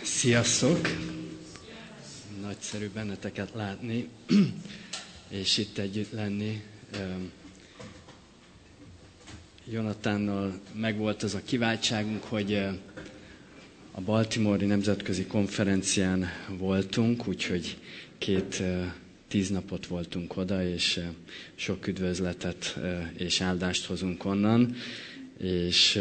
Sziasztok! Nagyszerű benneteket látni, és itt együtt lenni. Jonatánnal megvolt az a kiváltságunk, hogy a Baltimore-i nemzetközi konferencián voltunk, úgyhogy 10 napot voltunk oda, és sok üdvözletet és áldást hozunk onnan, és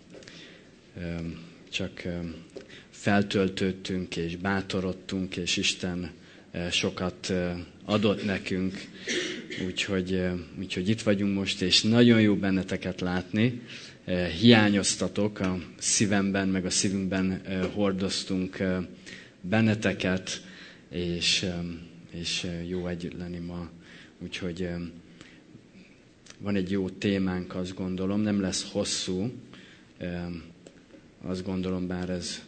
csak feltöltődtünk és bátorodtunk, és Isten sokat adott nekünk, úgyhogy itt vagyunk most, és nagyon jó benneteket látni. Hiányoztatok a szívemben, meg a szívünkben hordoztunk benneteket, és jó együtt lenni ma. Úgyhogy van egy jó témánk, azt gondolom, nem lesz hosszú, azt gondolom, bár ez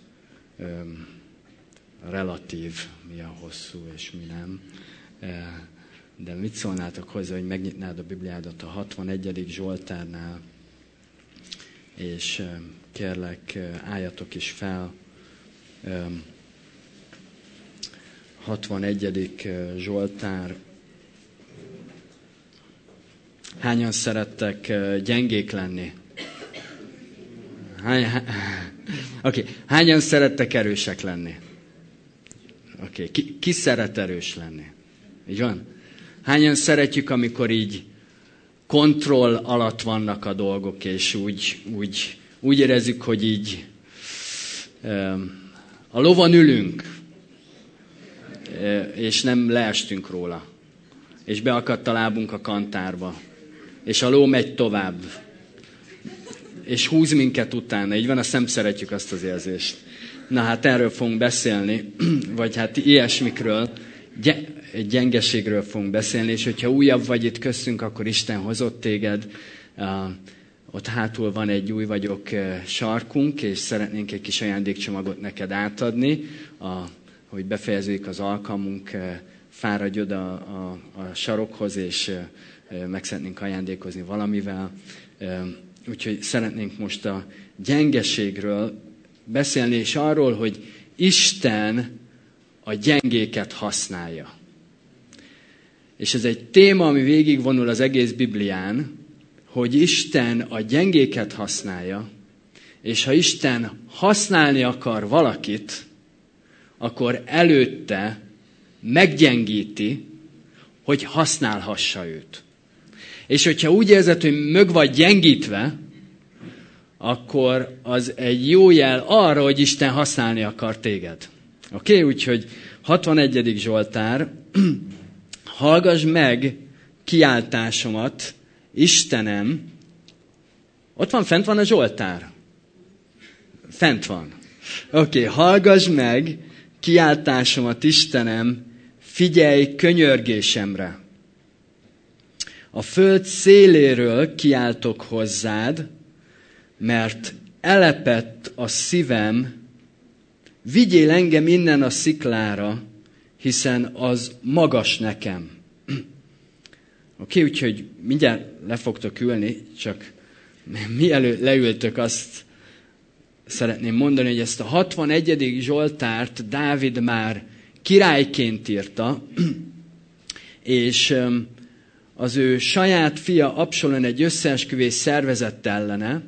relatív, mi a hosszú és mi nem. De mit szólnátok hozzá, hogy megnyitnád a Bibliádat a 61. Zsoltárnál, és kérlek, álljatok is fel. 61. Zsoltár. Hányan szerettek gyengék lenni? Hányan szerettek erősek lenni? Ki szeret erős lenni? Így van? Hányan szeretjük, amikor így kontroll alatt vannak a dolgok, és úgy érezzük, hogy így a lovon ülünk, és nem leestünk róla, és beakadt a lábunk a kantárba, és a ló megy tovább, és húz minket utána. Így van, azt nem szeretjük azt az érzést. Na hát erről fogunk beszélni, vagy hát ilyesmikről, gyengeségről fogunk beszélni, és hogyha újabb vagy itt köztünk, akkor Isten hozott téged. Ott hátul van egy új vagyok sarkunk, és szeretnénk egy kis ajándékcsomagot neked átadni, hogy befejezzük az alkalmunk, fáradj oda a sarokhoz, és meg szeretnénk ajándékozni valamivel. Úgyhogy szeretnénk most a gyengeségről beszélni, és arról, hogy Isten a gyengéket használja. És ez egy téma, ami végigvonul az egész Biblián, hogy Isten a gyengéket használja, és ha Isten használni akar valakit, akkor előtte meggyengíti, hogy használhassa őt. És hogyha úgy érzed, hogy meg vagy gyengítve, akkor az egy jó jel arra, hogy Isten használni akar téged. Oké? Úgyhogy 61. Zsoltár, hallgass meg kiáltásomat, Istenem. Fent van a Zsoltár? Fent van. Oké, hallgass meg kiáltásomat, Istenem, figyelj könyörgésemre. A föld széléről kiáltok hozzád, mert elepett a szívem, vigyél engem innen a sziklára, hiszen az magas nekem. Oké, úgyhogy mindjárt le fogtok ülni, csak mielőtt leültök, azt szeretném mondani, hogy ezt a 61. Zsoltárt Dávid már királyként írta, és az ő saját fia Absalom egy összeesküvést szervezett ellene,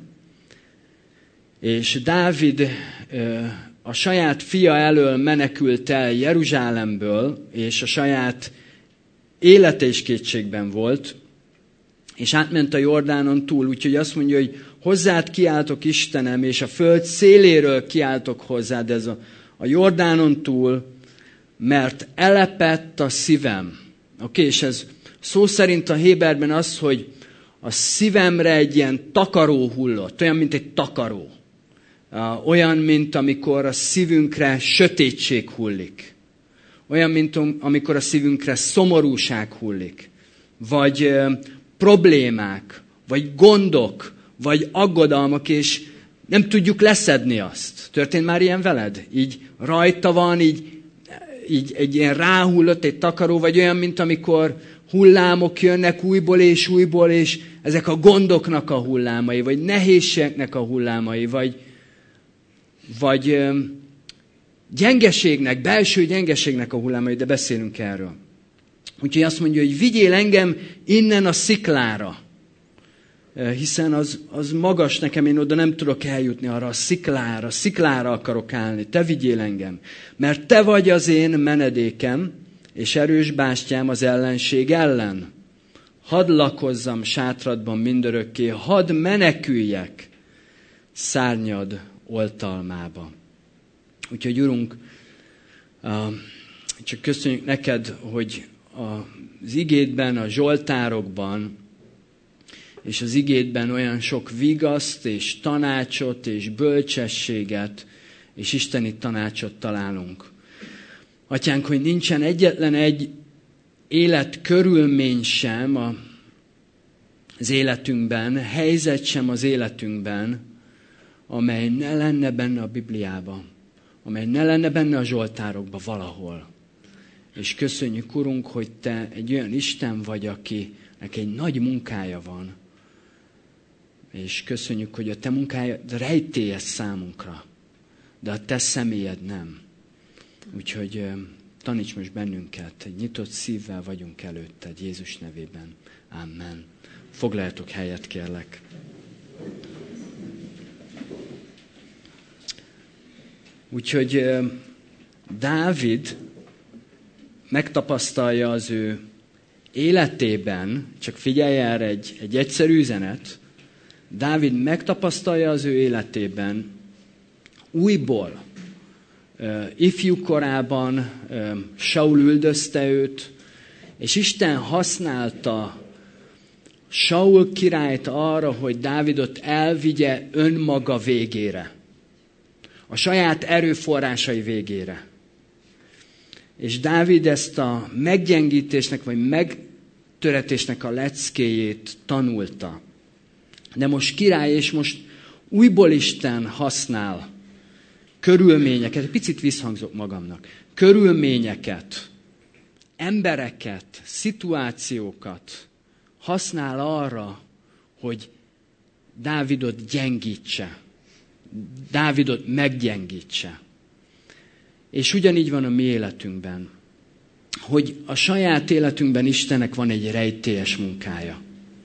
és Dávid a saját fia elől menekült el Jeruzsálemből, és a saját élete is kétségben volt, és átment a Jordánon túl, úgyhogy azt mondja, hogy hozzád kiáltok, Istenem, és a föld széléről kiáltok hozzád, ez a Jordánon túl, mert elepett a szívem. Oké, és ez szó szerint a héberben az, hogy a szívemre egy ilyen takaró hullott, olyan, mint egy takaró. Olyan, mint amikor a szívünkre sötétség hullik. Olyan, mint amikor a szívünkre szomorúság hullik. Vagy problémák, vagy gondok, vagy aggodalmak, és nem tudjuk leszedni azt. Történt már ilyen veled? Így rajta van, így egy ilyen ráhullott egy takaró, vagy olyan, mint amikor hullámok jönnek újból, és ezek a gondoknak a hullámai, vagy nehézségeknek a hullámai, vagy gyengeségnek, belső gyengeségnek a hullámai, de beszélünk erről. Úgyhogy azt mondja, hogy vigyél engem innen a sziklára. Hiszen az magas nekem, én oda nem tudok eljutni arra a sziklára akarok állni. Te vigyél engem. Mert te vagy az én menedékem, és erős bástyám az ellenség ellen. Hadd lakozzam sátradban mindörökké, hadd meneküljek szárnyad oltalmába. Úgyhogy Urunk, csak köszönjük neked, hogy az igédben, a zsoltárokban, és az igédben olyan sok vigaszt, és tanácsot, és bölcsességet, és isteni tanácsot találunk. Atyánk, hogy nincsen egyetlen egy életkörülmény sem az életünkben, helyzet sem az életünkben, amely ne lenne benne a Bibliában, amely ne lenne benne a zsoltárokban valahol. És köszönjük, Urunk, hogy te egy olyan Isten vagy, akinek egy nagy munkája van. És köszönjük, hogy a te munkájad rejtélyes számunkra, de a te személyed nem. Úgyhogy taníts most bennünket, egy nyitott szívvel vagyunk előtted, Jézus nevében. Amen. Foglaljatok helyet, kérlek. Úgyhogy Dávid megtapasztalja az ő életében, csak figyelj erre egy egyszerű üzenet, Dávid megtapasztalja az ő életében újból. Ifjú korában Saul üldözte őt, és Isten használta Saul királyt arra, hogy Dávidot elvigye önmaga végére. A saját erőforrásai végére. És Dávid ezt a meggyengítésnek, vagy megtöretésnek a leckéjét tanulta. De most király, és most újból Isten használ körülményeket, egy picit visszhangzok magamnak, körülményeket, embereket, szituációkat használ arra, hogy Dávidot gyengítse, Dávidot meggyengítse. És ugyanígy van a mi életünkben, hogy a saját életünkben Istennek van egy rejtélyes munkája.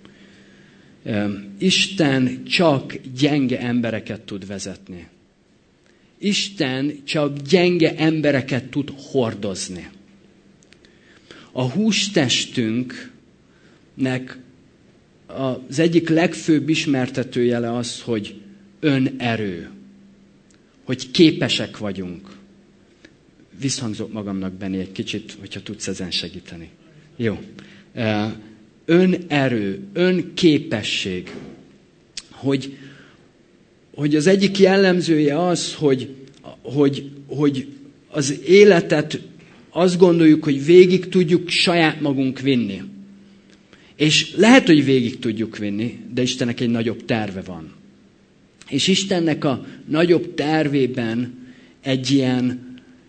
Isten csak gyenge embereket tud vezetni. Isten csak gyenge embereket tud hordozni. A hústestünknek az egyik legfőbb ismertetőjele az, hogy önerő. Hogy képesek vagyunk. Visszhangzok magamnak, Benni, egy kicsit, hogyha tudsz ezen segíteni. Jó. Önerő, önképesség. Hogy az egyik jellemzője az, hogy az életet azt gondoljuk, hogy végig tudjuk saját magunk vinni. És lehet, hogy végig tudjuk vinni, de Istennek egy nagyobb terve van. És Istennek a nagyobb tervében egy ilyen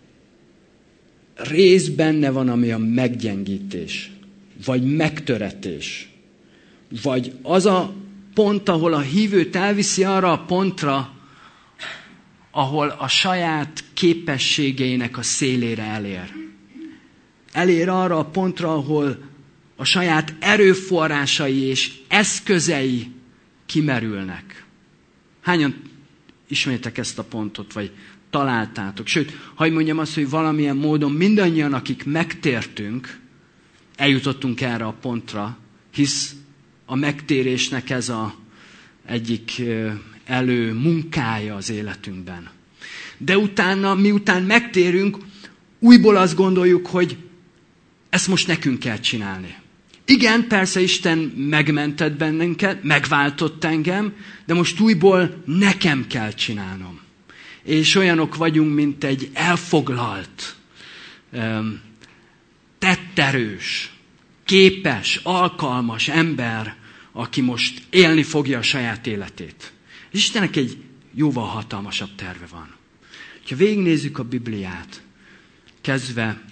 rész benne van, ami a meggyengítés, vagy megtöretés. Vagy az a pont, ahol a hívőt elviszi arra a pontra, ahol a saját képességeinek a szélére elér. Elér arra a pontra, ahol a saját erőforrásai és eszközei kimerülnek. Hányan ismeritek ezt a pontot, vagy találtátok? Sőt, hadd mondjam azt, hogy valamilyen módon mindannyian, akik megtértünk, eljutottunk erre a pontra, hisz a megtérésnek ez az egyik munkája az életünkben. De utána, miután megtérünk, újból azt gondoljuk, hogy ezt most nekünk kell csinálni. Igen, persze Isten megmentett bennünket, megváltott engem, de most újból nekem kell csinálnom. És olyanok vagyunk, mint egy elfoglalt, tetterős, képes, alkalmas ember, aki most élni fogja a saját életét. És Istennek egy jóval hatalmasabb terve van. Ha végignézzük a Bibliát, kezdve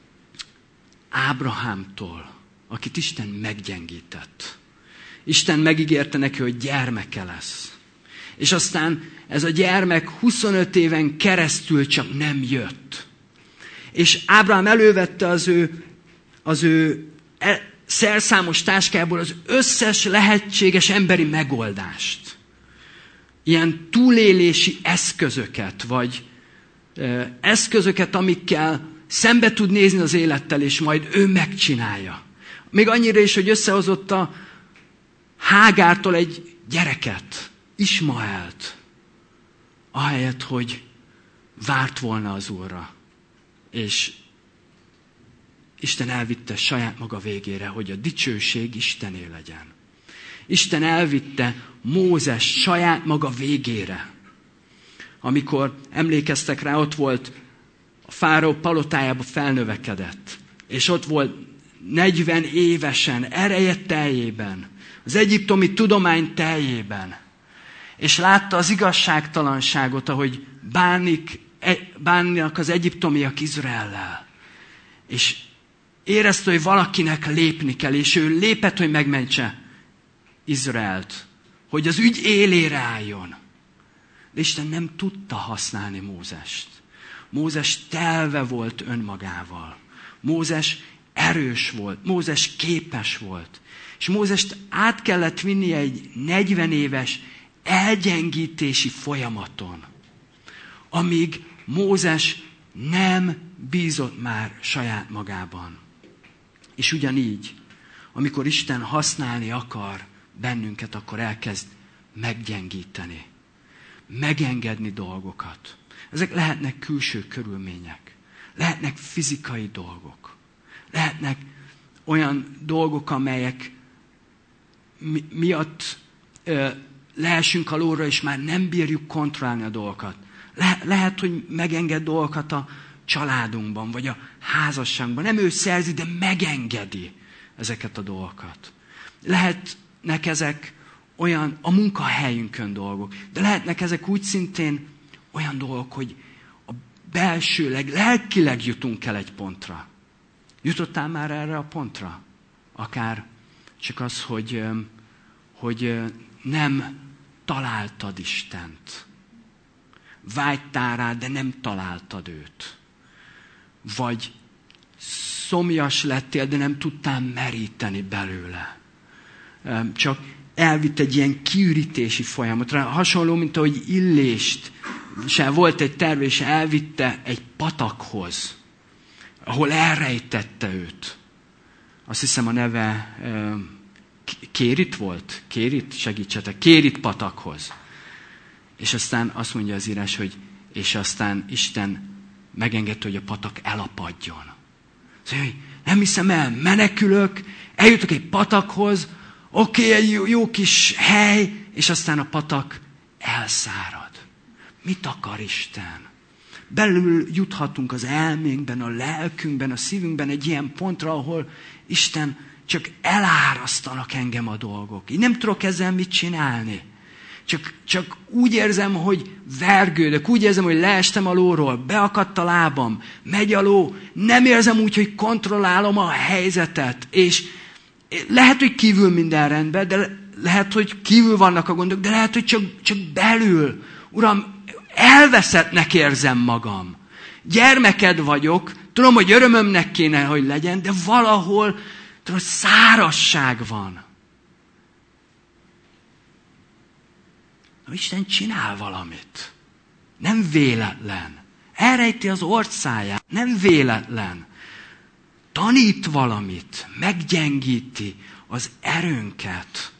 Ábrahámtól, akit Isten meggyengített. Isten megígérte neki, hogy gyermeke lesz. És aztán ez a gyermek 25 éven keresztül csak nem jött. És Ábrahám elővette az ő szerszámos táskából az összes lehetséges emberi megoldást. Ilyen túlélési eszközöket, vagy eszközöket, amikkel szembe tud nézni az élettel, és majd ő megcsinálja. Még annyira is, hogy összehozott a Hágártól egy gyereket, Ismaelt, ahelyett, hogy várt volna az Úrra. És Isten elvitte saját maga végére, hogy a dicsőség Istené legyen. Isten elvitte Mózes saját maga végére. Amikor emlékeztek rá, ott volt a fáraó palotájába felnövekedett. És ott volt 40 évesen, ereje teljében, az egyiptomi tudomány teljében. És látta az igazságtalanságot, ahogy bánnak az egyiptomiak Izraellel. És érezte, hogy valakinek lépni kell, és ő lépett, hogy megmentse Izraelt, hogy az ügy élére álljon. De Isten nem tudta használni Mózest. Mózes telve volt önmagával. Mózes erős volt, Mózes képes volt. És Mózest át kellett vinnie egy 40 éves elgyengítési folyamaton, amíg Mózes nem bízott már saját magában. És ugyanígy, amikor Isten használni akar bennünket, akkor elkezd meggyengíteni, megengedni dolgokat. Ezek lehetnek külső körülmények, lehetnek fizikai dolgok, lehetnek olyan dolgok, amelyek miatt leesünk a lóra, és már nem bírjuk kontrollálni a dolgokat. Lehet, hogy megenged dolgokat a családunkban, vagy a házasságban. Nem ő szerzi, de megengedi ezeket a dolgokat. Lehetnek ezek olyan a munkahelyünkön dolgok, de lehetnek ezek úgy szintén olyan dolgok, hogy a belsőleg, lelkileg jutunk el egy pontra. Jutottál már erre a pontra? Akár csak az, hogy nem találtad Istent. Vágytál rá, de nem találtad őt. Vagy szomjas lettél, de nem tudtál meríteni belőle. Csak elvitt egy ilyen kiürítési folyamatra. Hasonló, mint ahogy Illést volt egy terve, és elvitte egy patakhoz, ahol elrejtette őt. Azt hiszem a neve Kérit volt? Kérit? Segítsetek. Kérit patakhoz. És aztán azt mondja az írás, hogy és aztán Isten megengedte, hogy a patak elapadjon. Szóval, hogy nem hiszem el, menekülök, eljutok egy patakhoz, oké, egy jó kis hely, és aztán a patak elszárad. Mit akar Isten? Belül juthatunk az elménkben, a lelkünkben, a szívünkben egy ilyen pontra, ahol Isten csak elárasztanak engem a dolgok. Én nem tudok ezzel mit csinálni. Csak úgy érzem, hogy vergődök, úgy érzem, hogy leestem a lóról, beakadt a lábam, megy a ló, nem érzem úgy, hogy kontrollálom a helyzetet, és lehet, hogy kívül minden rendben, de lehet, hogy kívül vannak a gondok, de lehet, hogy csak belül. Uram, elveszettnek érzem magam. Gyermeked vagyok, tudom, hogy örömömnek kéne, hogy legyen, de valahol tudod, szárazság van. Isten csinál valamit. Nem véletlen. Elrejti az orcáját. Nem véletlen. Tanít valamit. Meggyengíti az erőnket.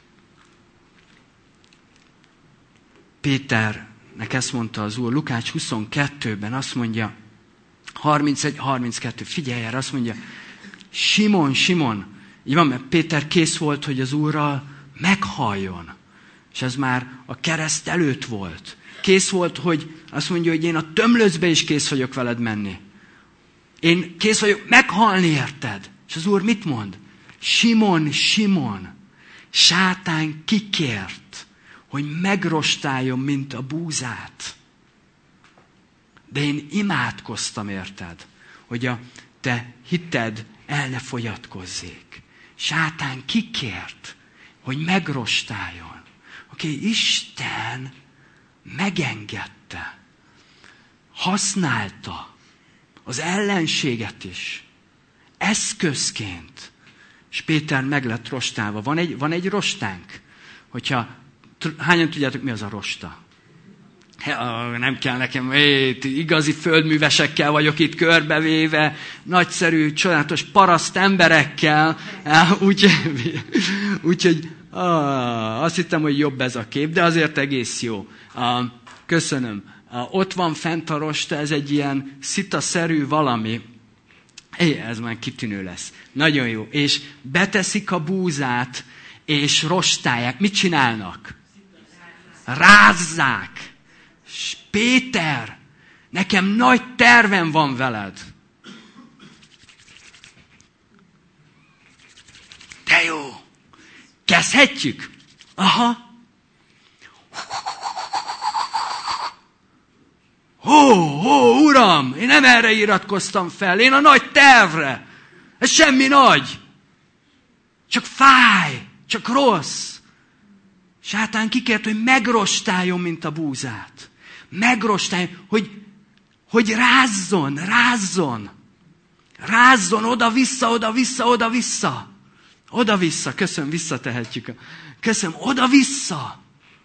Péternek ezt mondta az Úr, Lukács 22-ben azt mondja, 31-32, figyelj erre, azt mondja, Simon, így van, mert Péter kész volt, hogy az Úrral meghalljon. És ez már a kereszt előtt volt. Kész volt, hogy azt mondja, hogy én a tömlöcbe is kész vagyok veled menni. Én kész vagyok meghalni érted. És az Úr mit mond? Simon, sátán kikért, hogy megrostáljon, mint a búzát. De én imádkoztam érted, hogy a te hited el ne fogyatkozzék. Sátán kikért, hogy megrostáljon. Isten megengedte, használta az ellenséget is eszközként, és Péter meg lett rostálva. Van egy rostánk? Hányan tudjátok, mi az a rosta? Nem kell nekem, igazi földművesekkel vagyok itt körbevéve, nagyszerű, csodálatos paraszt emberekkel, úgyhogy azt hittem, hogy jobb ez a kép, de azért egész jó. Köszönöm. Ott van fent a rosta, ez egy ilyen szitaszerű valami. Ez már kitűnő lesz. Nagyon jó. És beteszik a búzát, és rostálják. Mit csinálnak? Rázzák. És Péter, nekem nagy tervem van veled. De jó. Kezdhetjük? Aha. Uram, én nem erre iratkoztam fel, én a nagy tervre. Ez semmi nagy. Csak fáj, csak rossz. Sátán kikért, hogy megrostáljon, mint a búzát. Megrostáljon, hogy rázzon, oda-vissza, oda-vissza, oda-vissza. Oda-vissza, köszönöm, visszatehetjük. Köszönöm, oda-vissza.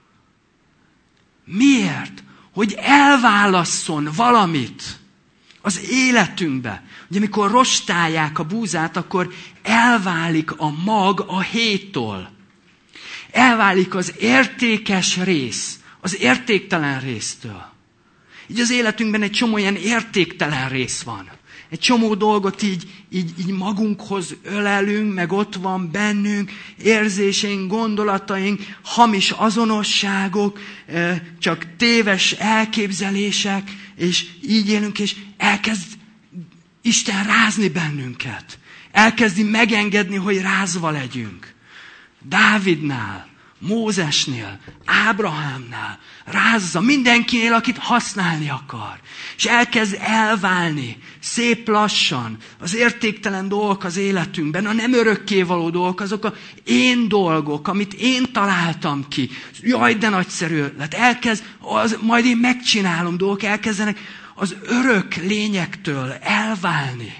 Miért? Hogy elválasszon valamit az életünkbe. Ugye amikor rostálják a búzát, akkor elválik a mag a héttól. Elválik az értékes rész az értéktelen résztől. Így az életünkben egy csomó ilyen értéktelen rész van. Egy csomó dolgot így magunkhoz ölelünk, meg ott van bennünk, érzéseink, gondolataink, hamis azonosságok, csak téves elképzelések, és így élünk, és elkezd Isten rázni bennünket. Elkezdi megengedni, hogy rázva legyünk. Dávidnál, Mózesnél, Ábrahámnál, rázza mindenkinél, akit használni akar. És elkezd elválni, szép lassan, az értéktelen dolgok az életünkben, a nem örökkévaló dolgok, azok a én dolgok, amit én találtam ki. Jaj, de nagyszerű ötlet. Majd én megcsinálom dolgok, elkezdenek az örök lényektől elválni.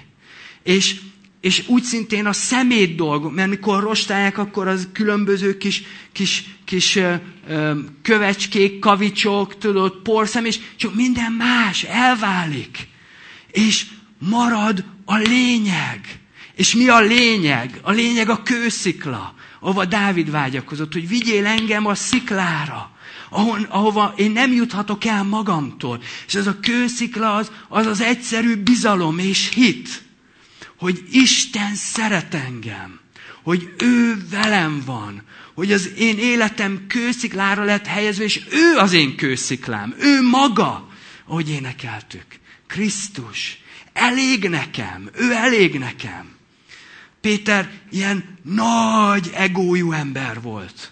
És úgy szintén a szemét dolgok, mert mikor rostálják, akkor az különböző kis kövecskék, kavicsok, tudod, porszem, és csak minden más elválik. És marad a lényeg. És mi a lényeg? A lényeg a kőszikla, ahova Dávid vágyakozott, hogy vigyél engem a sziklára, ahova én nem juthatok el magamtól. És ez a kőszikla az egyszerű bizalom és hit, hogy Isten szeret engem, hogy ő velem van, hogy az én életem kősziklára lett helyezve, és ő az én kősziklám, ő maga, ahogy énekeltük. Krisztus, elég nekem, ő elég nekem. Péter ilyen nagy egójú ember volt.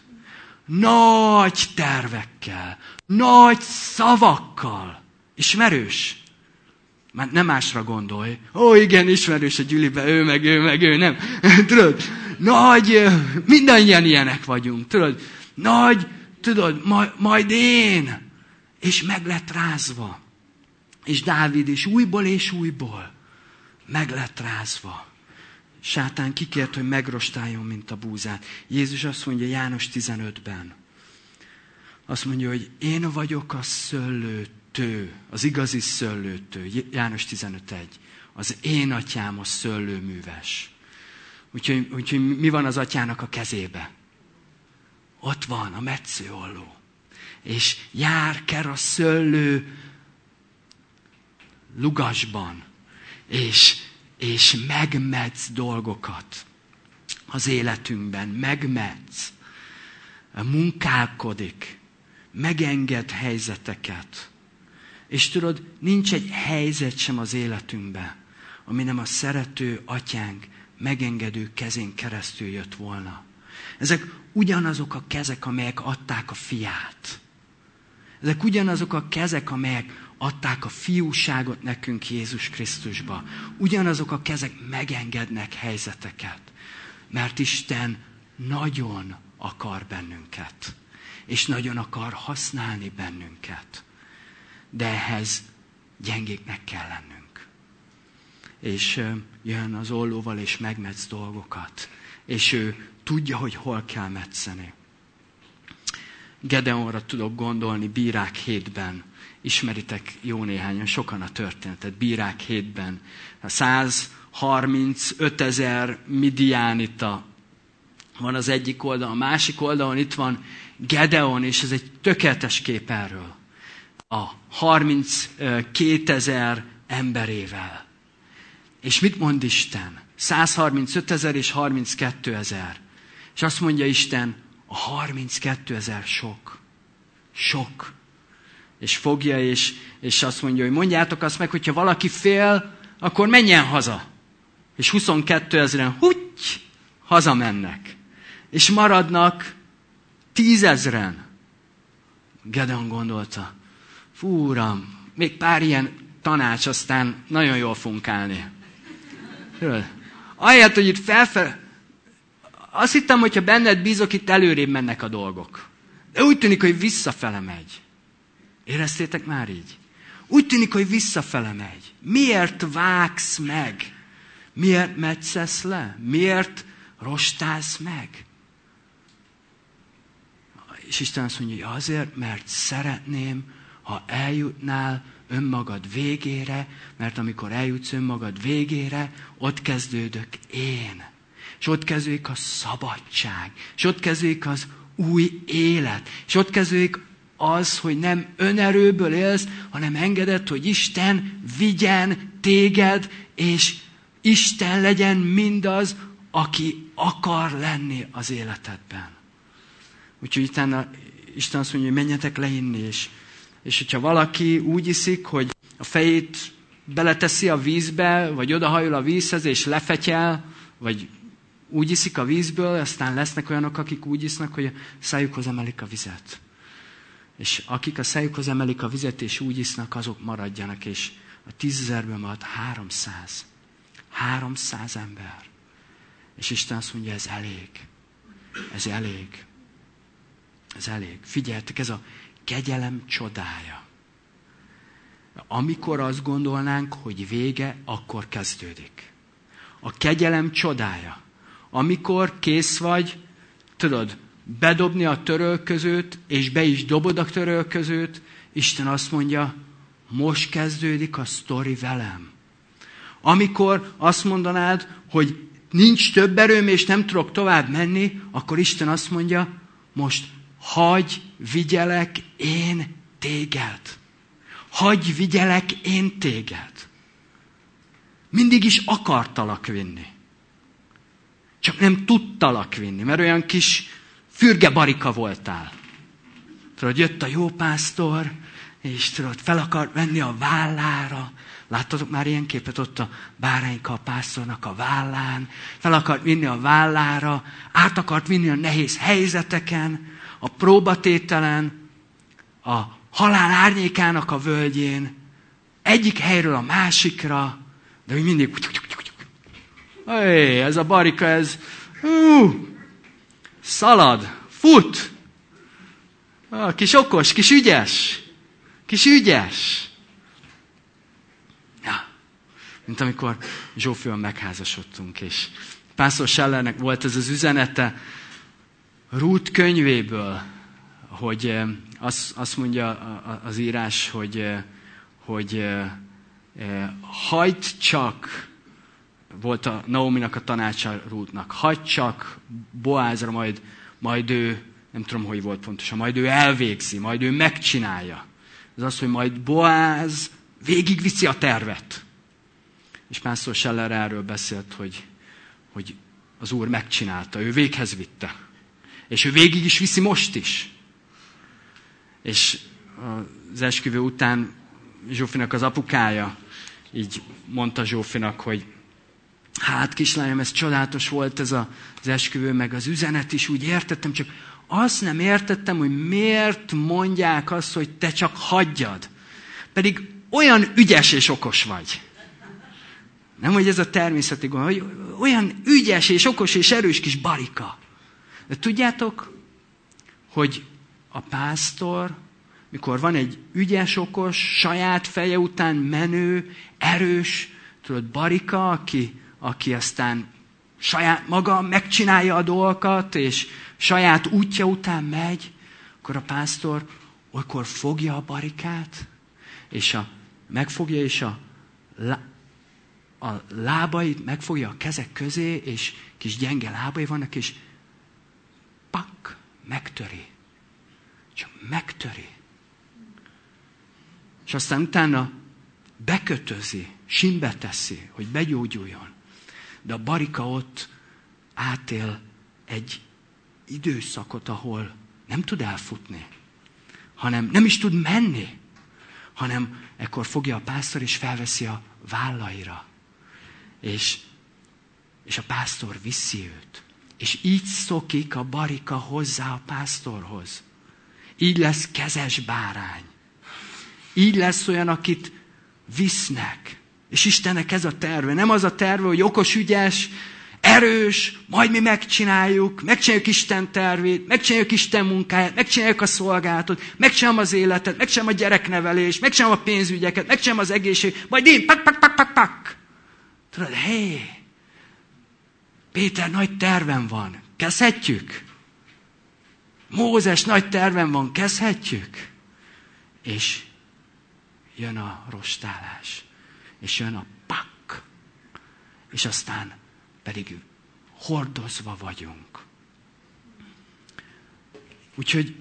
Nagy tervekkel, nagy szavakkal. Ismerős? Már nem másra gondolj. Igen, ismerős a Gyülibe, ő meg ő, nem. Tudod, nagy, mindannyian ilyenek vagyunk. Tudod, majd én. És meg lett rázva. És Dávid is újból és újból meg lett rázva. Sátán kikért, hogy megrostáljon, mint a búzát. Jézus azt mondja János 15-ben. Azt mondja, hogy én vagyok a szőlőtő, az igazi szőlőtő. János 15.1. Az én atyám a szőlőműves. Úgyhogy mi van az atyának a kezébe? Ott van a metszőolló. És ker a szőlő lugasban. És megmetsz dolgokat az életünkben. Megmetsz. Munkálkodik. Megenged helyzeteket. És tudod, nincs egy helyzet sem az életünkben, ami nem a szerető atyánk megengedő kezén keresztül jött volna. Ezek ugyanazok a kezek, amelyek adták a fiát. Ezek ugyanazok a kezek, amelyek adták a fiúságot nekünk Jézus Krisztusba. Ugyanazok a kezek megengednek helyzeteket. Mert Isten nagyon akar bennünket. és nagyon akar használni bennünket. De ehhez gyengéknek kell lennünk. És jön az ollóval, és megmetsz dolgokat. És ő tudja, hogy hol kell metszeni. Gedeonra tudok gondolni Bírák 7-ben. Ismeritek jó néhányan, sokan a történetet. Bírák 7-ben. 135 000 midiánita van az egyik oldalon. A másik oldalon itt van Gedeon, és ez egy tökéletes kép erről. A 32 000 emberével. És mit mond Isten? 135 000 és 32 000. És azt mondja Isten, a 32 000 sok. Sok. És fogja, és azt mondja, hogy mondjátok azt meg, hogyha valaki fél, akkor menjen haza. És 22 000-en hazamennek. És maradnak 10 000-en. Gedeon gondolta, fú, Uram, még pár ilyen tanács, aztán nagyon jól fogunk állni. Ahelyett, hogy itt felfel... Azt hittem, hogyha benned bízok, itt előrébb mennek a dolgok. De úgy tűnik, hogy visszafele megy. Éreztétek már így? Úgy tűnik, hogy visszafele megy. Miért vágsz meg? Miért metszesz le? Miért rostálsz meg? És Isten azt mondja, hogy azért, mert szeretném, ha eljutnál önmagad végére, mert amikor eljutsz önmagad végére, ott kezdődök én. És ott kezdődik a szabadság. És ott kezdődik az új élet. És ott kezdődik az, hogy nem önerőből élsz, hanem engeded, hogy Isten vigyen téged, és Isten legyen mindaz, aki akar lenni az életedben. Úgyhogy Isten azt mondja, hogy menjetek le inni, és hogyha valaki úgy iszik, hogy a fejét beleteszi a vízbe, vagy odahajol a vízhez, és lefetyel, vagy úgy iszik a vízből, aztán lesznek olyanok, akik úgy isznak, hogy a szájukhoz emelik a vizet. És akik a szájukhoz emelik a vizet, és úgy isznak, azok maradjanak, és a 10 000-ből marad 300. 300 ember. És Isten azt mondja, ez elég. Ez elég. Ez elég. Figyeljetek, ez a kegyelem csodája. Amikor azt gondolnánk, hogy vége, akkor kezdődik. A kegyelem csodája. Amikor kész vagy, tudod, bedobni a törölközőt, és be is dobod a törölközőt, Isten azt mondja, most kezdődik a sztori velem. Amikor azt mondanád, hogy nincs több erőm, és nem tudok tovább menni, akkor Isten azt mondja, most hagyj vigyelek én téged. Hagyj vigyelek én téged. Mindig is akartalak vinni. Csak nem tudtalak vinni, mert olyan kis fürgebarika voltál. Tudod, jött a jó pásztor, és tudod, fel akart venni a vállára. Láttatok már ilyen képet ott a bárányka a pásztornak a vállán? Fel akart vinni a vállára, át akart vinni a nehéz helyzeteken, a próbatételen, a halál árnyékának a völgyén, egyik helyről a másikra, de úgy mindig... Ez a barika, ez... szalad, fut! Kis okos, kis ügyes. Kis ügyes. Ja, mint amikor Zsófival megházasodtunk, és Pásztor Sellernek volt ez az üzenete Rút könyvéből, hogy azt mondja az írás, hogy hagyd csak, volt a Naominak a tanácsa Rútnak, hagyd csak Boázra, majd ő, nem tudom, hogy volt pontosan, majd ő elvégzi, majd ő megcsinálja. Ez az, hogy majd Boáz végigviszi a tervet. És Pásztor Scheller erről beszélt, hogy az Úr megcsinálta, ő véghez vitte. És ő végig is viszi most is. És az esküvő után Zsófinak az apukája így mondta Zsófinak, hogy hát kislányom, ez csodálatos volt ez az esküvő, meg az üzenet is, úgy értettem, csak azt nem értettem, hogy miért mondják azt, hogy te csak hagyjad. Pedig olyan ügyes és okos vagy. Nem, hogy ez a természeti gond, hogy olyan ügyes és okos és erős kis barika. De tudjátok, hogy a pásztor, mikor van egy ügyes, okos, saját feje után menő, erős, tudod, barika, aki aztán saját maga megcsinálja a dolgokat, és saját útja után megy, akkor a pásztor olykor fogja a barikát, és megfogja, és a lábait megfogja a kezek közé, és kis gyenge lábai vannak, és pak, megtöri. Csak megtöri. És aztán utána bekötözi, simbe teszi, hogy begyógyuljon. De a barika ott átél egy időszakot, ahol nem tud elfutni, hanem nem is tud menni, hanem ekkor fogja a pásztor és felveszi a vállaira. És a pásztor viszi őt. És így szokik a barika hozzá a pásztorhoz. Így lesz kezes bárány. Így lesz olyan, akit visznek. És Istennek ez a terve. Nem az a terve, hogy okos, ügyes, erős, majd mi megcsináljuk Isten tervét, megcsináljuk Isten munkáját, megcsináljuk a szolgálatot, megcsinálom az életet, megcsinálom a gyereknevelést, megcsinálom a pénzügyeket, megcsinálom az egészség, majd én pak. Tudod, hé, Péter nagy terven van, kezdhetjük? Mózes nagy terven van, kezdhetjük? És jön a rostálás, és jön a pak, és aztán pedig hordozva vagyunk. Úgyhogy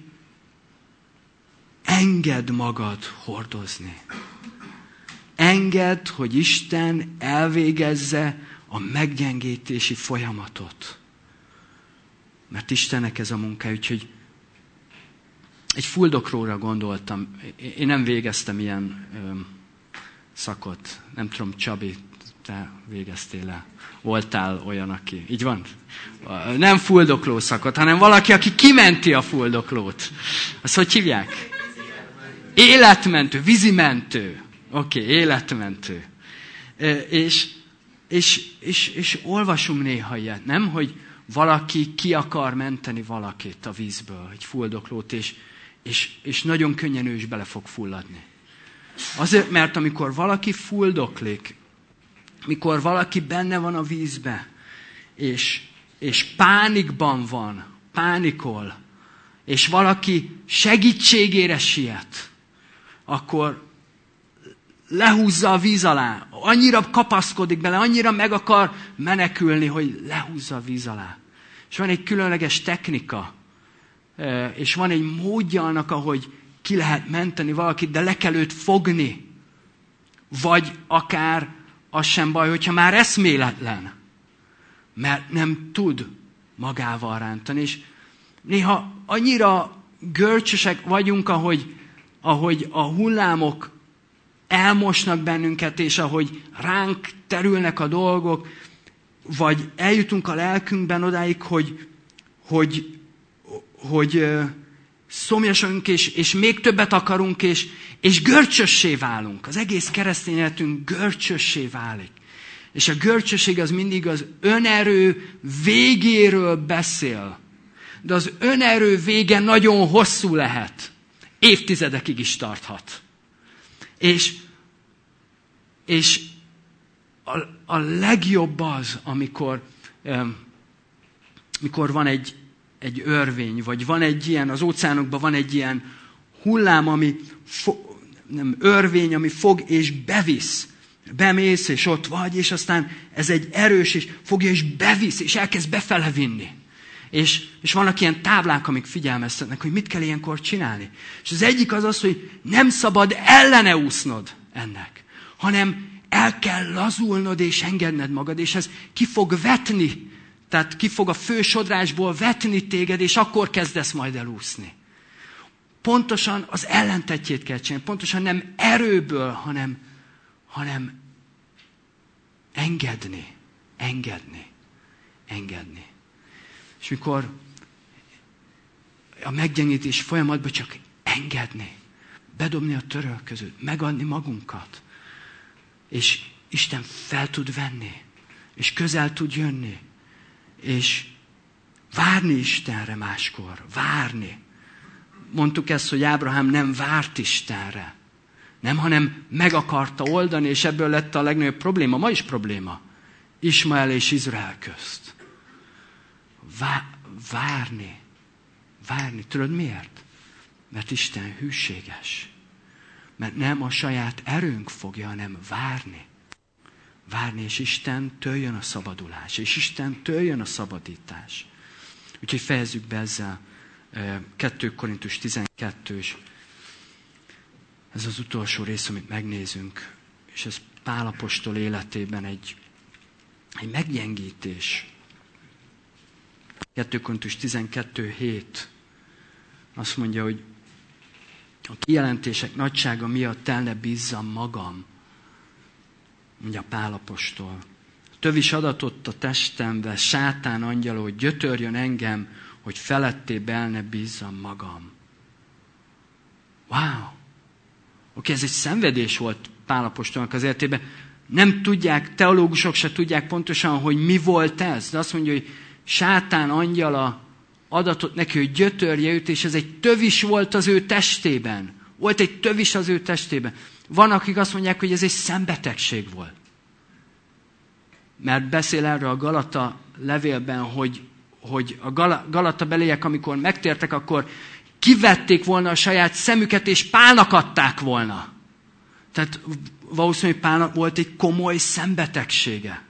engedd magad hordozni. Engedd, hogy Isten elvégezze a meggyengítési folyamatot. Mert Istennek ez a munka, úgyhogy egy fuldokróra gondoltam. Én nem végeztem ilyen szakot. Nem tudom, Csabi, te végeztél-e? Voltál olyan, aki... Így van? Nem fuldokló szakot, hanem valaki, aki kimenti a fuldoklót. Azt hogy hívják? Életmentő, vízimentő. Oké, életmentő. És olvasunk néha ilyet, nem? Hogy valaki ki akar menteni valakit a vízből, egy fuldoklót, és nagyon könnyen ő is bele fog fulladni. Azért, mert amikor valaki fuldoklik, mikor valaki benne van a vízbe, és pánikban van, pánikol, és valaki segítségére siet, akkor lehúzza a víz alá, annyira kapaszkodik bele, annyira meg akar menekülni, hogy lehúzza a víz alá. És van egy különleges technika, és van egy módja annak, ahogy ki lehet menteni valakit, de le kell őt fogni. Vagy akár az sem baj, hogyha már eszméletlen, mert nem tud magával rántani. És néha annyira görcsösek vagyunk, ahogy a hullámok elmosnak bennünket, és ahogy ránk terülnek a dolgok, vagy eljutunk a lelkünkben odáig, hogy szomjasodunk, és még többet akarunk, és görcsössé válunk. Az egész keresztény életünk görcsössé válik. És a görcsösség az mindig az önerő végéről beszél. De az önerő vége nagyon hosszú lehet. Évtizedekig is tarthat. És a legjobb az, amikor van egy örvény, vagy van egy ilyen, az óceánokban van egy ilyen hullám, örvény, ami fog és bevisz. Bemész, és ott vagy, és aztán ez egy erős, és fogja és bevisz, és elkezd befele vinni. És vannak ilyen táblák, amik figyelmeztetnek, hogy mit kell ilyenkor csinálni. És az egyik az, hogy nem szabad ellene úsznod ennek, hanem el kell lazulnod és engedned magad, és ez ki fog vetni, tehát ki fog a fő sodrásból vetni téged, és akkor kezdesz majd elúszni. Pontosan az ellentetjét kell csinálni, pontosan nem erőből, hanem engedni. És mikor a meggyengítés folyamatban csak engedni, bedobni a törölközőt, megadni magunkat, és Isten fel tud venni, és közel tud jönni, és várni Istenre máskor, várni. mondtuk ezt, hogy Ábrahám nem várt Istenre. Nem, hanem meg akarta oldani, és ebből lett a legnagyobb probléma. Ma is probléma. Ismael és Izrael közt. Várni. Tudod miért? Mert Isten hűséges. Mert nem a saját erőnk fogja, hanem várni. Várni, és Istentől jön a szabadulás. És Istentől jön a szabadítás. Úgyhogy fejezzük be ezzel 2 Korintus 12, és ez az utolsó rész, amit megnézünk. És ez Pál apostol életében egy meggyengítés. 2 Korintus 12:7 azt mondja, hogy a kijelentések nagysága miatt el ne bízzam magam, mondja Pál apostol. Tövis adatott a testembe, sátán angyala, hogy gyötörjön engem, hogy felettébb el ne bízzam magam. Wow! Oké, ez egy szenvedés volt Pál apostolnak az életében. Nem tudják, teológusok se tudják pontosan, hogy mi volt ez. De azt mondja, hogy sátán angyala adatot neki, hogy gyötörje őt, és ez egy tövis volt az ő testében. Volt egy tövis az ő testében. Van, akik azt mondják, hogy ez egy szembetegség volt. Mert beszél erről a Galata levélben, hogy a Galata beliek, amikor megtértek, akkor kivették volna a saját szemüket, és Pálnak adták volna. Tehát valószínűleg Pálnak volt egy komoly szembetegsége.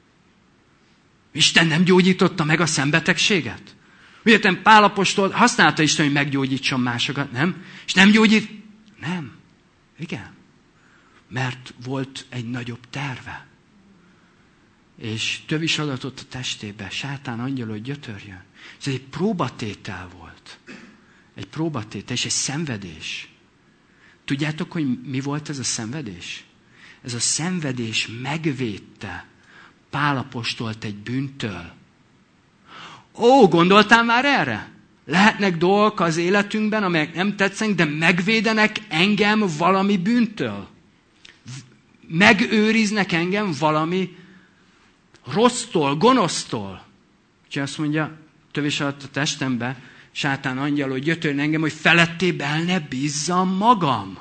Isten nem gyógyította meg a szembetegséget? Ugye Pál apostol használta Isten, hogy meggyógyítson másokat, nem? És nem gyógyít? Nem. Igen. Mert volt egy nagyobb terve. És tövis adatot a testébe, sátán angyal, hogy gyötörjön. Ez egy próbatétel volt. Egy próbatétel és egy szenvedés. Tudjátok, hogy mi volt ez a szenvedés? Ez a szenvedés megvédte Pál apostolt egy bűntől. Ó, gondoltál már erre? Lehetnek dolgok az életünkben, amelyek nem tetszenek, de megvédenek engem valami bűntől. Megőriznek engem valami rossztól, gonosztól. Úgyhogy azt mondja, tövés alatt a testembe, sátán angyal, hogy gyötörjön engem, hogy felettébb el ne bízzam magam.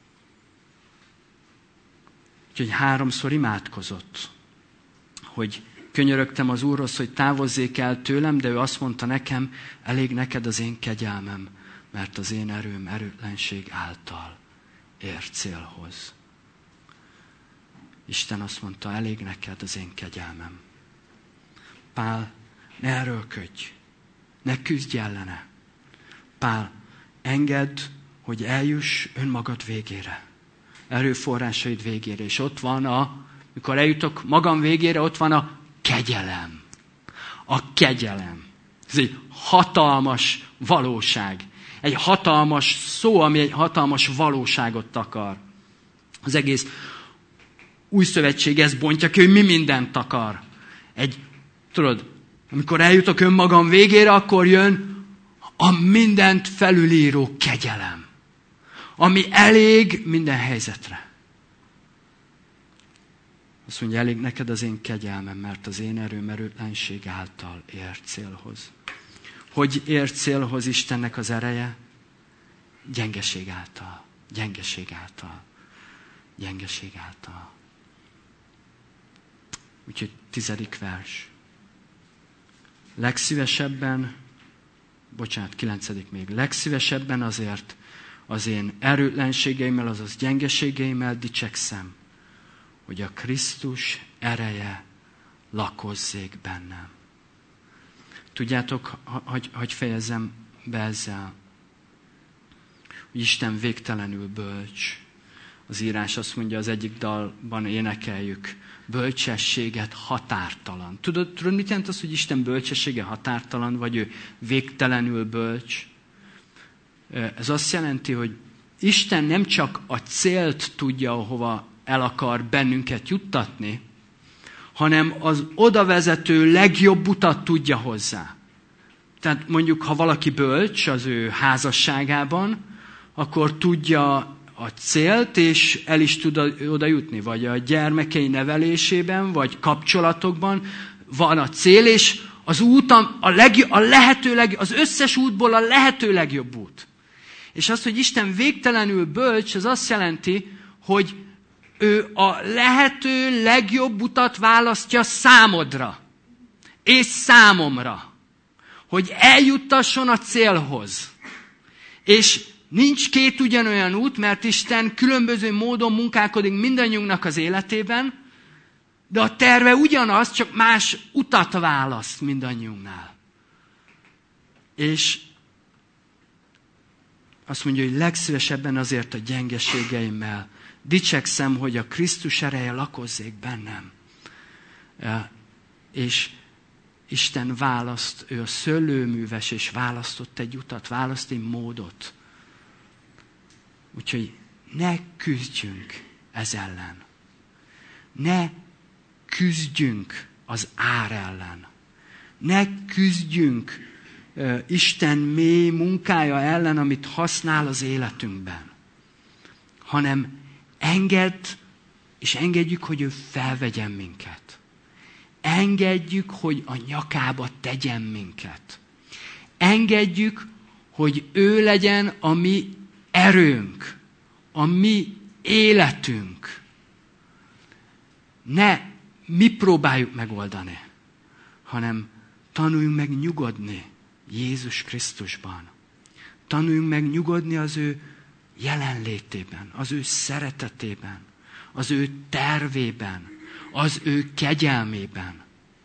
Úgyhogy 3-szor imádkozott, hogy könyörögtem az Úrhoz, hogy távozzék el tőlem, de ő azt mondta nekem, elég neked az én kegyelmem, mert az én erőm erőtlenség által ér célhoz. Isten azt mondta, elég neked az én kegyelmem. Pál, ne erőlködj, ne küzdj ellene. Pál, engedd, hogy eljuss önmagad végére. Erőforrásaid végére. És ott van mikor eljutok magam végére, ott van a kegyelem. A kegyelem. Ez egy hatalmas valóság. Egy hatalmas szó, ami egy hatalmas valóságot takar. Az egész új szövetség ezt bontja ki, hogy mi mindent takar. Tudod, amikor eljutok önmagam végére, akkor jön a mindent felülíró kegyelem. Ami elég minden helyzetre. Azt mondja, elég neked az én kegyelmem, mert az én erőm erőtlenség által ér célhoz. Hogy ér célhoz Istennek az ereje? Gyengeség által. Gyengeség által. Gyengeség által. Úgyhogy 10. vers. Legszívesebben, 9. még, legszívesebben azért az én erőtlenségeimmel, azaz gyengeségeimmel dicsekszem, hogy a Krisztus ereje lakozzék bennem. Tudjátok, hogy fejezzem be ezzel, hogy Isten végtelenül bölcs. Az írás azt mondja, az egyik dalban énekeljük, bölcsességet határtalan. Tudod, mit jelent az, hogy Isten bölcsessége határtalan, vagy ő végtelenül bölcs? Ez azt jelenti, hogy Isten nem csak a célt tudja, ahova el akar bennünket juttatni, hanem az odavezető legjobb utat tudja hozzá. Tehát mondjuk, ha valaki bölcs az ő házasságában, akkor tudja a célt, és el is tud oda jutni. Vagy a gyermekei nevelésében, vagy kapcsolatokban van a cél, és az út az összes útból a lehető legjobb út. És az, hogy Isten végtelenül bölcs, az azt jelenti, hogy ő a lehető legjobb utat választja számodra. És számomra. Hogy eljuttasson a célhoz. És nincs két ugyanolyan út, mert Isten különböző módon munkálkodik mindannyiunknak az életében, de a terve ugyanaz, csak más utat választ mindannyiunknál. És azt mondja, hogy legszívesebben azért a gyengeségeimmel dicsekszem, hogy a Krisztus ereje lakozzék bennem. És Isten választ, ő a szőlőműves, és választott egy utat, választ egy módot. Úgyhogy ne küzdjünk ez ellen. Ne küzdjünk az ár ellen. Ne küzdjünk Isten mély munkája ellen, amit használ az életünkben. Hanem engedjük, hogy ő felvegyen minket. Engedjük, hogy a nyakába tegyen minket. Engedjük, hogy ő legyen a mi erőnk, a mi életünk. Ne mi próbáljuk megoldani, hanem tanuljunk meg nyugodni Jézus Krisztusban. Tanuljunk meg nyugodni az ő jelenlétében, az ő szeretetében, az ő tervében, az ő kegyelmében.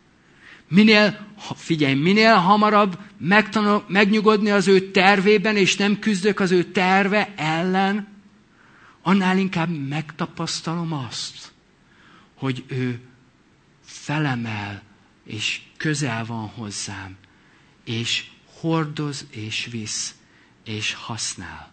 Minél hamarabb megtanulok megnyugodni az ő tervében, és nem küzdök az ő terve ellen, annál inkább megtapasztalom azt, hogy ő felemel, és közel van hozzám, és hordoz, és visz, és használ.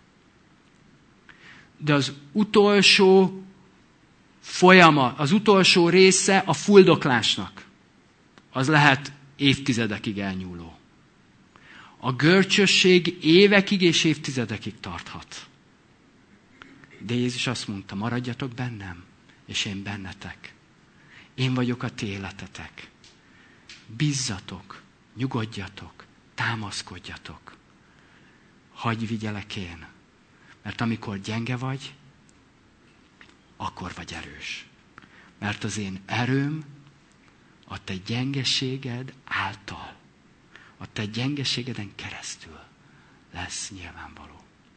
De az utolsó folyamat, az utolsó része a fuldoklásnak, az lehet évtizedekig elnyúló. A görcsösség évekig és évtizedekig tarthat. De Jézus azt mondta, maradjatok bennem, és én bennetek. Én vagyok a ti életetek. Bízzatok, nyugodjatok, támaszkodjatok. Hagyj vigyelek én. Mert amikor gyenge vagy, akkor vagy erős. Mert az én erőm a te gyengeséged által, a te gyengeségeden keresztül lesz nyilvánvaló.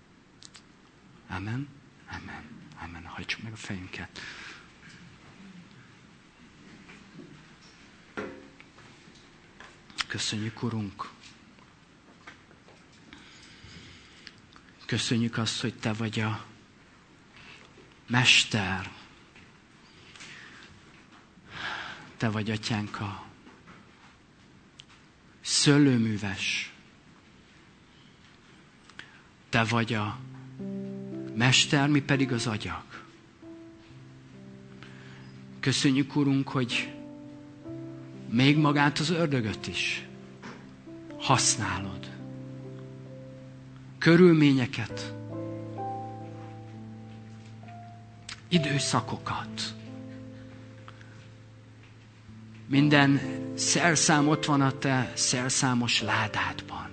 Amen? Amen. Amen. Hajtsuk meg a fejünket. Köszönjük, Urunk. Köszönjük azt, hogy te vagy a Mester. Te vagy, Atyánk, a szőlőműves. Te vagy a Mester, mi pedig az agyag. Köszönjük, Urunk, hogy még magát az ördögöt is használod. Körülményeket, időszakokat. Minden szerszám ott van a te szerszámos ládádban.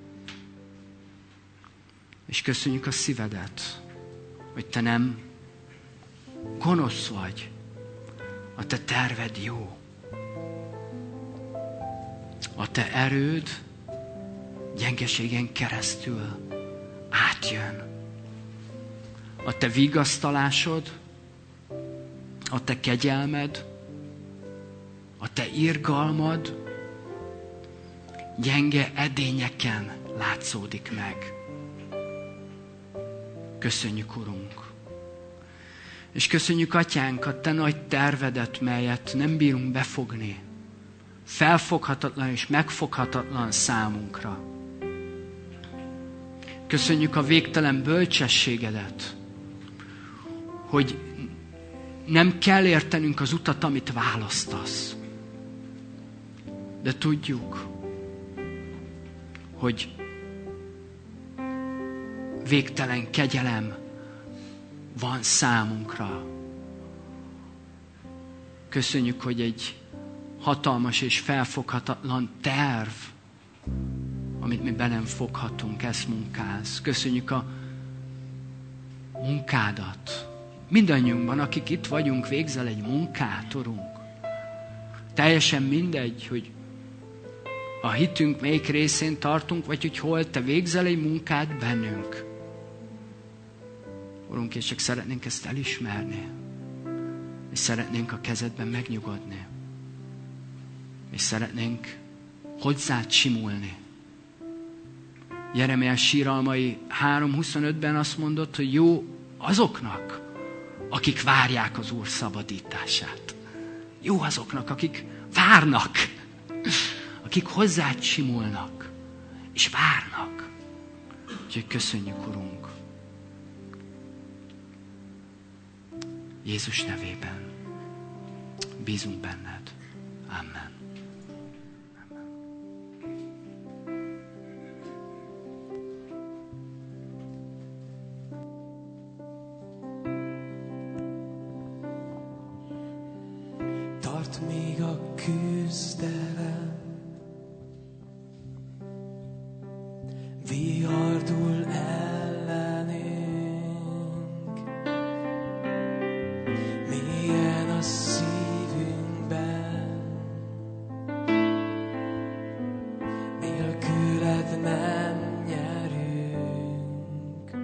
És köszönjük a szívedet, hogy te nem gonosz vagy. A te terved jó. A te erőd gyengeségen keresztül átjön. A te vigasztalásod, a te kegyelmed, a te irgalmad gyenge edényeken látszódik meg. Köszönjük, Urunk. És köszönjük, Atyánk, a te nagy tervedet, melyet nem bírunk befogni. Felfoghatatlan és megfoghatatlan számunkra. Köszönjük a végtelen bölcsességedet, hogy nem kell értenünk az utat, amit választasz. De tudjuk, hogy végtelen kegyelem van számunkra. Köszönjük, hogy egy hatalmas és felfoghatatlan terv, amit mi be nem foghatunk, ezt munkálsz. Köszönjük a munkádat. Mindannyiunkban, akik itt vagyunk, végzel egy munkát, Urunk. Teljesen mindegy, hogy a hitünk melyik részén tartunk, vagy hogy hol Te végzel egy munkát bennünk. Urunk, és csak szeretnénk ezt elismerni. És szeretnénk a kezedben megnyugodni. És szeretnénk hozzád simulni. Jeremiás síralmai 3:25-ben azt mondott, hogy jó azoknak, akik várják az Úr szabadítását. Jó azoknak, akik várnak, akik hozzád simulnak, és várnak. Úgyhogy köszönjük, Urunk. Jézus nevében bízunk benned. Amen. Tart még a küzdelem, vihardul ellenünk, mélyen a szívünkben, nélküled nem nyerünk.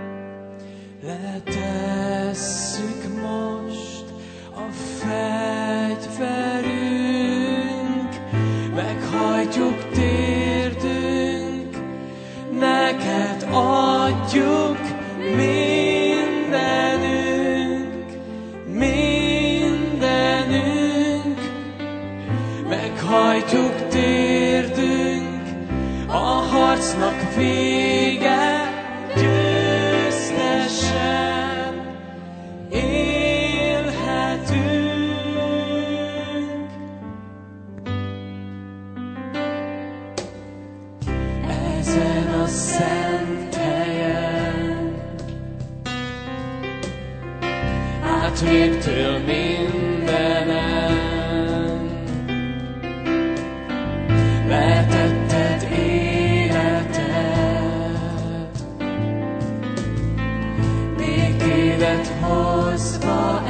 Letesszük most a fegyverünk, meghajtjuk térdünk, neked adjuk mindenünk, mindenünk. Meghajtjuk térdünk, a harcnak vége, győztesen élhetünk. Ezen a szent helyen átléptél mindenen, letetted életed, békédet hozva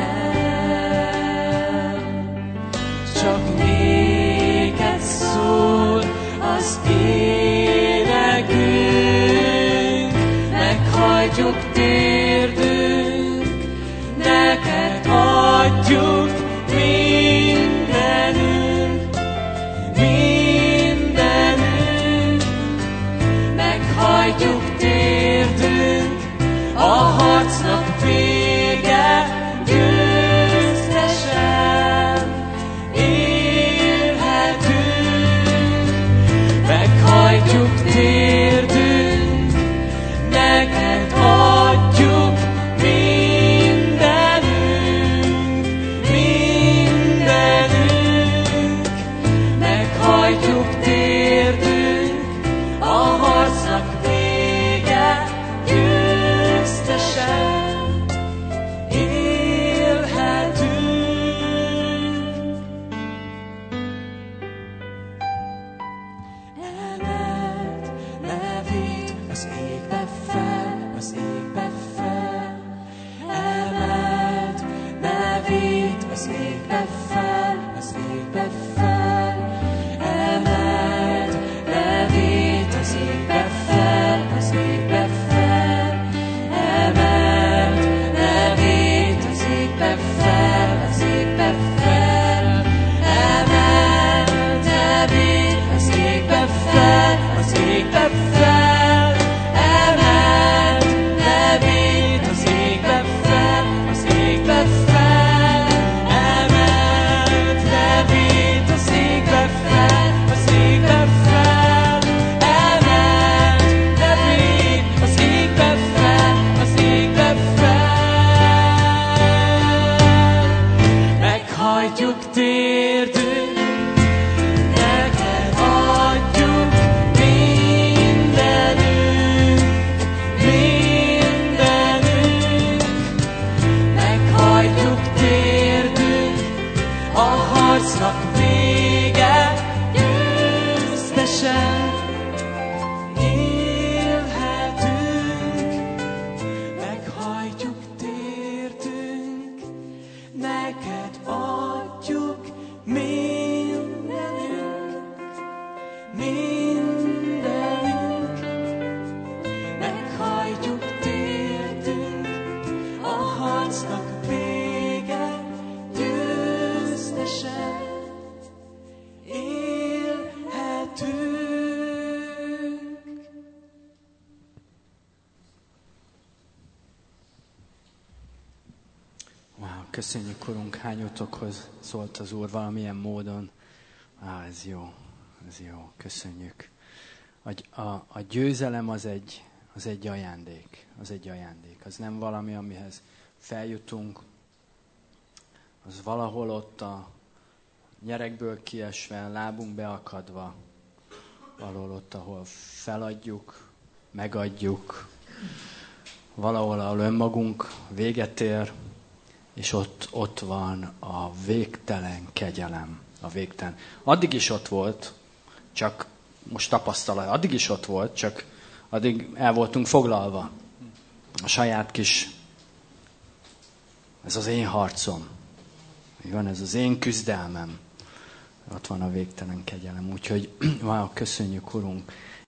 el. Csak néked szól az énekünk, meghajtjuk térdünk, neked adjuk mindenünk, mindenünk. Meghajtjuk térdünk, a harcnak vége, győztesen élhetünk. Meghajtjuk térdünk, neked adjuk mindenünk, mindenünk. Meghajtjuk térdünk, a harcnak vége, győztesen élhetünk. Emeld nevét az égbe fel, az égbe fel. Emeld nevét az égbe fel, az égbe fel. Emeld nevét az égbe fel, az égbe fel. Emeld nevét az égbe fel, az égbe fel. Emeld nevét az égbe fel, az égbe fel. Emeld nevét az égbe fel, az égbe fel. Emeld nevét az égbe fel, az égbe fel. Emeld nevét az égbe fel, az égbe fel. Meghajtjuk térdünk, neked adjuk mindenünk, mindenünk. Meghajtjuk térdünk, a harcnak vége, győztesen élhetünk. Meghajtjuk Köszönjük, Urunk, hányotokhoz szólt az Úr valamilyen módon. Ez jó, ez jó, köszönjük. A győzelem az egy ajándék, az nem valami, amihez feljutunk, az valahol ott a nyerekből kiesve, lábunk beakadva, valahol ott, ahol feladjuk, megadjuk, valahol, ahol önmagunk véget ér, és ott van a végtelen kegyelem, a végtelen. Addig is ott volt, csak most tapasztalat, addig is ott volt, csak addig el voltunk foglalva. A saját kis, ez az én harcom, van, ez az én küzdelmem. Ott van a végtelen kegyelem. Úgyhogy köszönjük, Urunk.